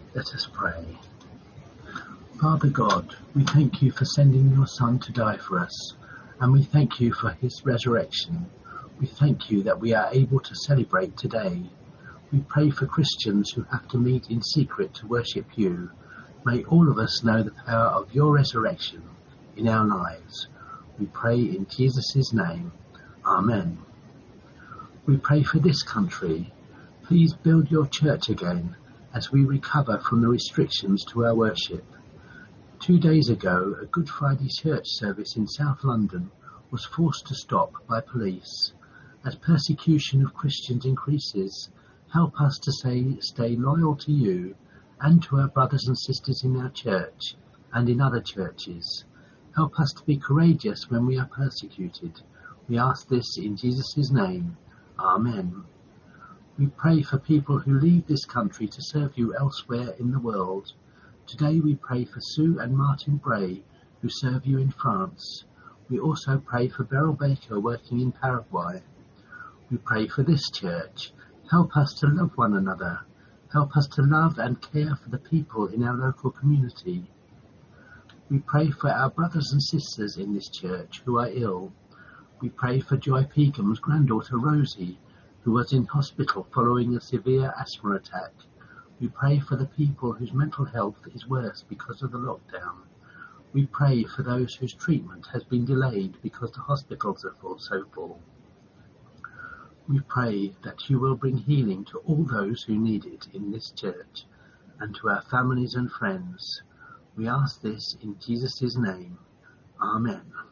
Let us pray. Father God, we thank you for sending your Son to die for us, and we thank you for his resurrection. We thank you that we are able to celebrate today. We pray for Christians who have to meet in secret to worship you. May all of us know the power of your resurrection in our lives. We pray in Jesus' name. Amen. We pray for this country. Please build your church again as we recover from the restrictions to our worship. 2 days ago, a Good Friday church service in South London was forced to stop by police. As persecution of Christians increases, help us to stay loyal to you and to our brothers and sisters in our church and in other churches. Help us to be courageous when we are persecuted. We ask this in Jesus' name. Amen. We pray for people who leave this country to serve you elsewhere in the world. Today we pray for Sue and Martin Bray, who serve you in France. We also pray for Beryl Baker, working in Paraguay. We pray for this church. Help us to love one another. Help us to love and care for the people in our local community. We pray for our brothers and sisters in this church who are ill. We pray for Joy Peagham's granddaughter Rosie, who was in hospital following a severe asthma attack. We pray for the people whose mental health is worse because of the lockdown. We pray for those whose treatment has been delayed because the hospitals are so full. We pray that you will bring healing to all those who need it in this church and to our families and friends. We ask this in Jesus' name. Amen.